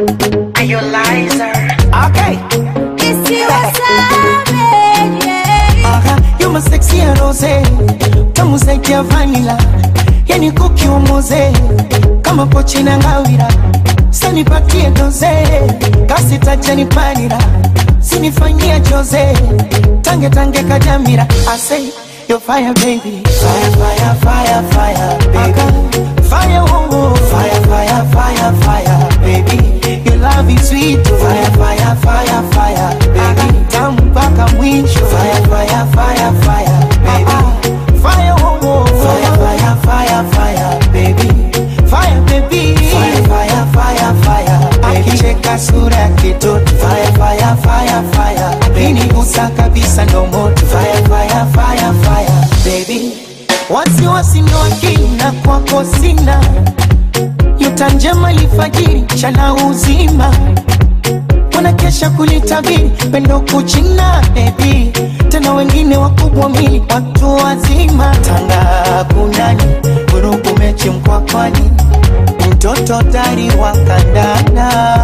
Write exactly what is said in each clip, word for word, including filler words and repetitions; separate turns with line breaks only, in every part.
Are you a liar?
Okay.
It's you a savage, yeah.
Aha, you my sexy rose. Tamu zaidi ya vanilla. Yani kuki umoze. Kama pochi na ngawira. Sani patie doze. Kasi tajani panira. Sinifanyia jose. Tange tange kajamira. I say you're fire baby. Fire fire fire fire baby. Fire oh oh. Fire fire fire fire baby. Your love is sweet. Fire fire fire fire baby. Tamu mpaka mwisho. Fire fire fire fire baby. Fire oh oh. Fire fire fire fire baby. Fire baby. Fire fire fire fire baby. Akicheka sura kitoto. Fire fire fire fire baby. Usa kabisa ndo moto. Fire fire fire fire baby. Wasi wasi ndo akili na kwako sina. Yuta njema lifajiri chana uzima. Wanakesha kulitabiri pendo kuchina baby. Tena wengine wakubwa mili watu wazima. Tanga kunani vurugu mechi mkwakwani. Mtoto tari wakandana.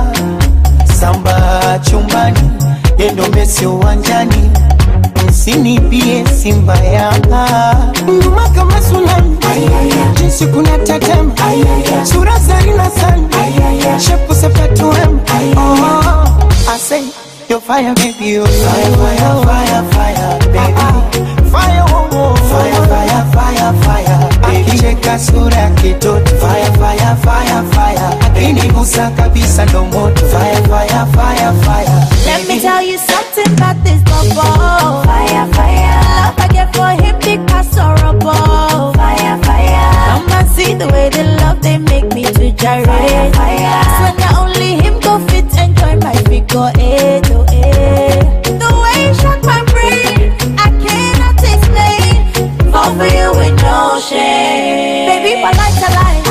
Samba chumbani yendo mesi uwanjani. Msinipie simba yanga. Nduma kama tsunami. Jinsi kuna tatema. Sura zarina sana. Shepu sepetu wema. Oh, I say you're fire baby. You're fire fire fire fire baby. Fire oh oh. Fire fire fire fire baby. Akicheka sura kitoto. Fire fire fire fire. Inigusa kabisa ndo moto. Fire fire fire fire.
Let me tell you something about this bubble. Fire, fire. Love I get for him, big pass horrible. Fire, fire. Come and see the way they love, they make me to gyrate. Fire, fire. So now only him go fit, enjoy my figure eight, oh eight. The way you shock my brain, I cannot explain. Fall for you with no shame. Baby, my life's a lie.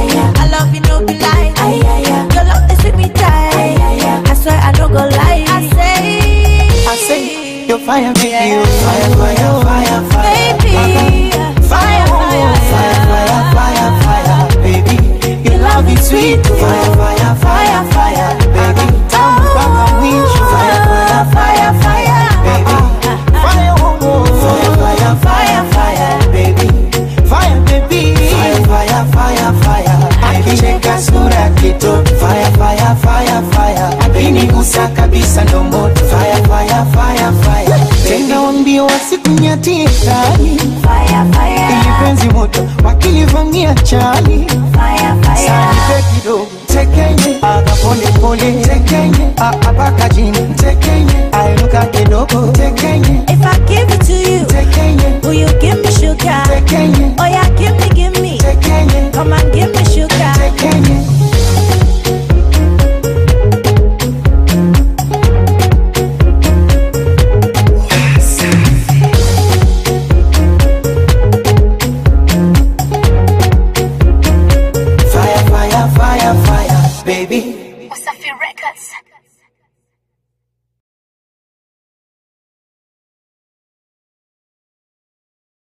I love you, no be lie. Your love is with me tight. I swear I don't go lie. I say,
I say, you're fire baby. You're fire fire fire fire
baby. Fire, fire,
fire fire fire fire baby. Your love is sweet. Fire fire fire fire baby. Tamu mpaka mwisho. Fire fire fire fire baby. Fire oh oh. Fire fire fire fire baby. Fire baby. Fire fire fire fire. Akicheka sura kitoto. Fire fire fire fire. Inigusa kabisa ndo moto. Fire fire fire fire. Tenda wambio wasikunyatie kali.
fire, fire.
Ili penzi moto wakilivamia chali.
Fire, fire.
Sanipe kidogo tekenye. Aga pole pole tekenye. Apaka jini tekenye. Ainuka kidogo tekenye.
If I give it to you,
tekenye.
will you give me sugar?
Tekenye.
Oh yeah, give me, give me.
Tekenye.
Come and give me sugar.
Tekenye. Fire, fire, fire, fire, baby.
Wasafi Records.